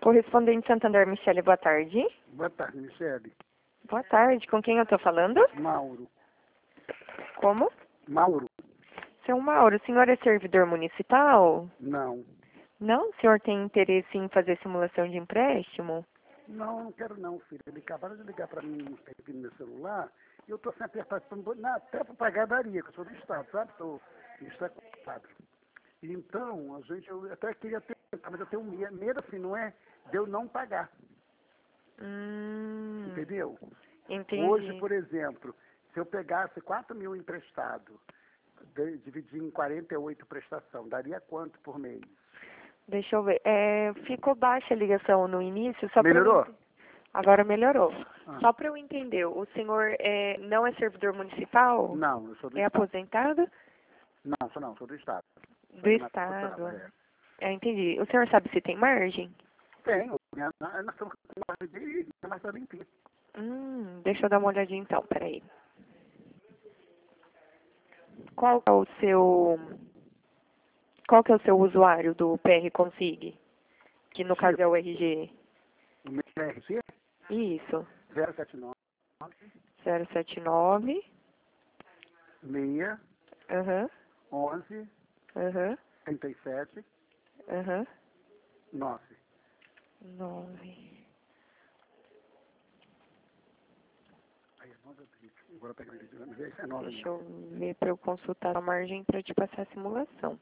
Correspondente Santander, Michele, boa tarde. Boa tarde, Michele. Boa tarde, com quem eu estou falando? Mauro. Como? Mauro? Seu Mauro, o senhor é servidor municipal? Não. Não? O senhor tem interesse em fazer simulação de empréstimo? Não, não quero não, filho. Ele acabaram de ligar para mim aqui no meu celular e eu estou sem apertar. Até para pagar daria, que eu sou do Estado, sabe? Isso é quadro. Então, eu até queria tentar, mas eu tenho medo assim, não é? De eu não pagar. Entendeu? Entendi. Hoje, por exemplo, se eu pegasse 4 mil emprestado, dividir em 48 prestação, daria quanto por mês? Deixa eu ver. Ficou baixa a ligação no início, só Melhorou? Agora melhorou. Ah. Só para eu entender, o senhor não é servidor municipal? Não, eu sou do É Estado. aposentado? Não, sou do Estado. Do Estado. Entendi. O senhor sabe se tem margem? Tenho. Nós estamos com margem de mais limpinha. Deixa eu dar uma olhadinha então, peraí. Qual que é o seu usuário do PR Consig? Que no caso é o RG. O meu RC Isso. 079 079 6 Aham. 11 Aham. 37 Aham. 9. 9. Aí é 9 agora pega o vídeo, mas esse é 9 Deixa eu ver para eu consultar a margem para te passar a simulação.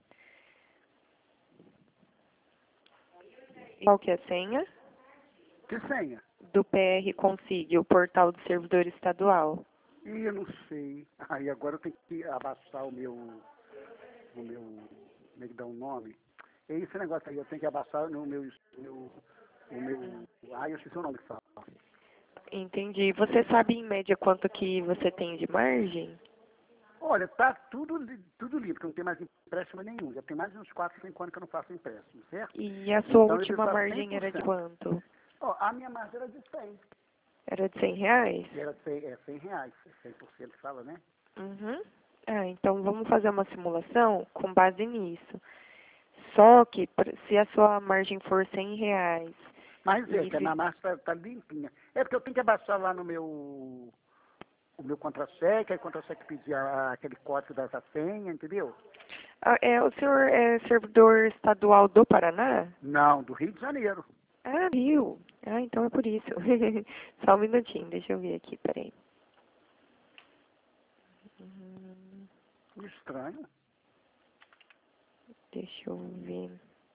Qual que é a senha? Que senha? Do PR Consig, o portal do servidor estadual. Ih, eu não sei. Aí agora eu tenho que abaixar o meu, como é que dá um nome? É esse negócio aí, eu tenho que abaixar no meu, eu esqueci o nome que fala. Entendi. Você sabe em média quanto que você tem de margem? Olha, tá tudo limpo, que eu não tenho mais empréstimo nenhum. Já tem mais de uns 4, 5 anos que eu não faço empréstimo, certo? E a sua Então, ele última tá margem era de 100%. quanto? Ó, a minha margem era de 100. Era de R$ 100? Era de 100 reais, 100% que fala, né? Uhum. Então vamos fazer uma simulação com base nisso. Só que se a sua margem for R$ 100, Mas e que a minha margem tá limpinha. É porque eu tenho que abaixar lá no meu, o meu contra-cheque, aí o contra-cheque pedir aquele código dessa senha, entendeu? o senhor é servidor estadual do Paraná? Não, do Rio de Janeiro. Ah, Rio. Então é por isso. Só um minutinho, deixa eu ver aqui, peraí. Estranho. Deixa eu ver.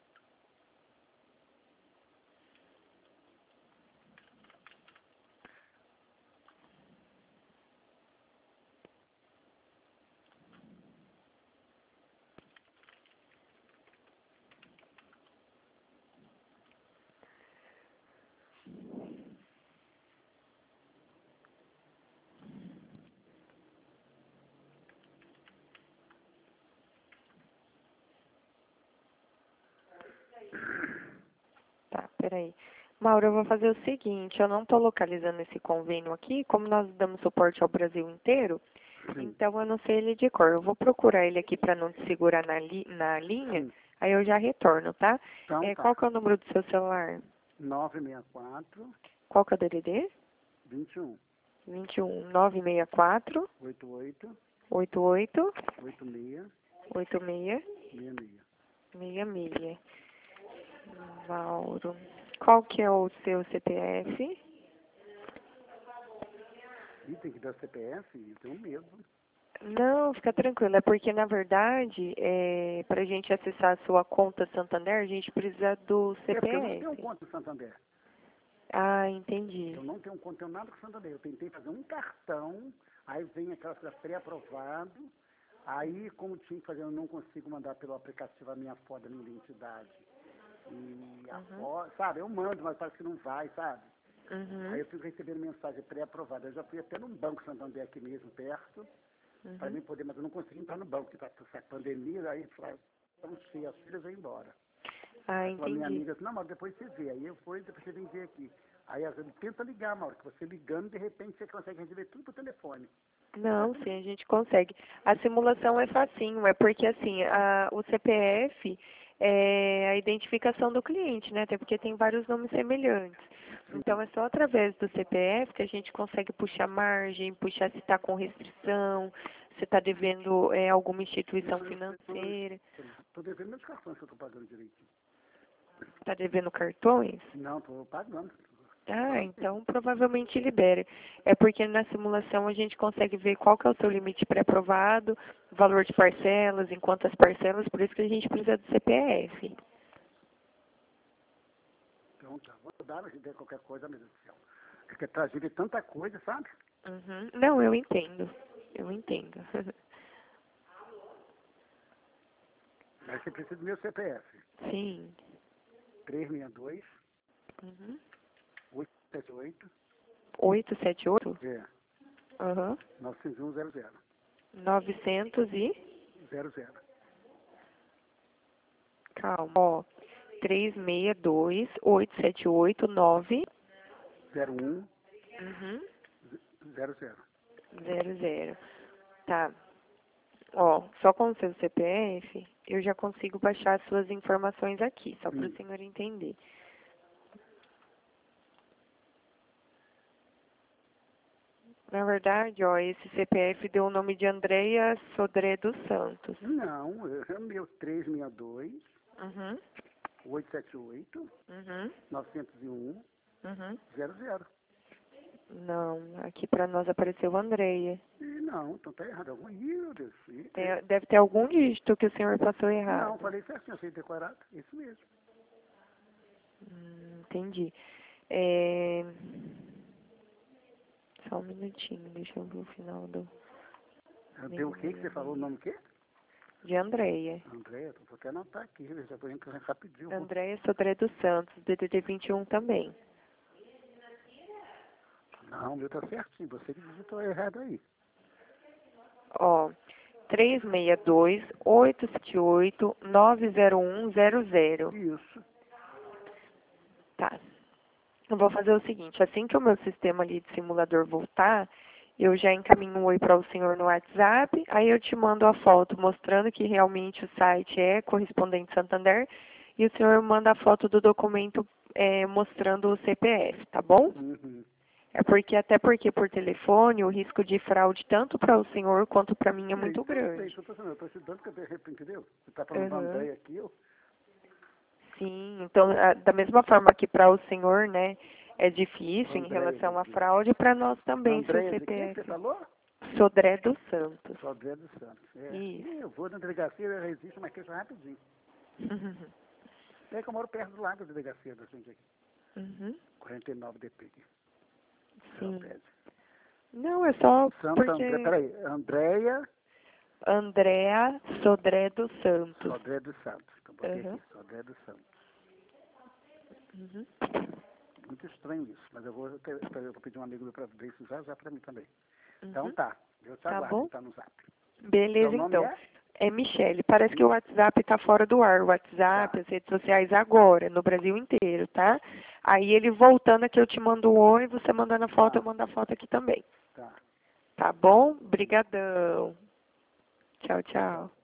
Tá, peraí. Mauro, eu vou fazer o seguinte, eu não estou localizando esse convênio aqui, como nós damos suporte ao Brasil inteiro, Sim. então eu não sei ele de cor. Eu vou procurar ele aqui para não te segurar na linha, Sim. aí eu já retorno, tá? Então tá. Qual que é o número do seu celular? 964 Qual que é o DDD? 21 21 964 88 88 86 86 66. 66. Mauro. Qual que é o seu CPF? E tem que dar CPF? Eu tenho medo. Não, fica tranquilo. É porque, na verdade, para a gente acessar a sua conta Santander, a gente precisa do É porque eu não tenho CPF. conta no Santander. Entendi. Eu não tenho conta, tenho nada com o Santander. Eu tentei fazer um cartão, aí vem aquela coisa pré-aprovado. Aí, como tinha que fazer, eu não consigo mandar pelo aplicativo a minha foto da minha identidade. E a foto, sabe, eu mando, mas parece que não vai, sabe? Aí eu fico recebendo mensagem pré-aprovada. Eu já fui até num banco Santander aqui mesmo, perto, para mim poder, mas eu não consegui entrar no banco, porque está essa pandemia, aí não sei, as filhas vão embora. A minha Entendi. amiga disse, não, mas depois você vê. Aí eu fui, depois você vem ver aqui. Aí às vezes tenta ligar, Mauro, que você ligando, de repente você consegue receber tudo por telefone. Não, sim, a gente consegue. A simulação é facinho, é porque assim, o CPF é a identificação do cliente, né? Até porque tem vários nomes semelhantes. Então, é só através do CPF que a gente consegue puxar margem, puxar se está com restrição, se está devendo alguma instituição financeira. Estou devendo meus cartões que eu estou pagando direitinho. Está devendo cartões? Não, estou pagando. Ah, então provavelmente libera. É porque na simulação a gente consegue ver qual que é o seu limite pré-aprovado, valor de parcelas, em quantas parcelas, por isso que a gente precisa do CPF. Então tá, vou dar a gente qualquer coisa, meu Deus do céu. Porque trazer de tanta coisa, sabe? Uhum. Não, eu entendo. Eu entendo. Mas você precisa do meu CPF. Sim. 362 Uhum. 878 878? Aham. 901 00. 900 e... 00. Calma, ó. 362 878 9... 01 Uhum. 00. 00. Tá. Ó, só com o seu CPF, eu já consigo baixar as suas informações aqui, só para o senhor entender. Na verdade, ó, esse CPF deu o nome de Andréia Sodré dos Santos. Não, é o meu 362 Uhum. 878 Uhum. 901 Uhum. 00. Não, aqui para nós apareceu Andréia. E não, então tá errado. Algum meu Deus. Deve ter algum dígito que o senhor passou Não, errado. falei certinho, eu sei decorado. Isso mesmo. Entendi. Só um minutinho, deixa eu ver o final Deu o que que você falou? O nome o quê? de Andréia. Andréia, vou até anotar aqui, já estou entrando rapidinho. Andréia Sodré dos Santos, DDD 21 também. Não, o meu tá certinho, você que digitou errado aí. Ó, 362 878 901 00. Isso. Tá. Eu vou fazer o seguinte, assim que o meu sistema ali de simulador voltar, eu já encaminho um oi para o senhor no WhatsApp, aí eu te mando a foto mostrando que realmente o site é Correspondente Santander e o senhor manda a foto do documento mostrando o CPF, tá bom? Uhum. Até porque por telefone o risco de fraude tanto para o senhor quanto para mim é muito grande. Eu estou estudando que eu de repente, entendeu? Você está falando da Uhum. Andréia aqui, eu... Sim, então da mesma forma que para o senhor, né, é difícil em Andréia, relação à fraude, para nós também, se o Andréia de quem que você CPF. falou? Sodré dos Santos. Só Andréia dos Santos. É. Isso. Eu vou na delegacia, eu resisto, mas queijo rapidinho. É que eu moro perto do lado da delegacia da gente aqui. Uhum. 49 DP. Sim. Não, é só Santa porque André, peraí, Andréia Andréa Sodré dos Santos. Sodré dos Santos. Que eu botei Uhum. aqui, Sodré dos Santos. Uhum. Muito estranho isso, mas eu vou pedir um amigo meu para ver isso já para mim também. Então Uhum. tá, eu te Tá aguardo, bom? tá no zap. Beleza, Seu nome então. é? É Michele. Parece que o WhatsApp está fora do ar. O WhatsApp, Tá. as redes sociais agora, no Brasil inteiro, tá? Aí ele voltando aqui, eu te mando um oi, você mandando a foto, eu mando a foto aqui também. Tá. Tá bom? Brigadão. Tchau, tchau.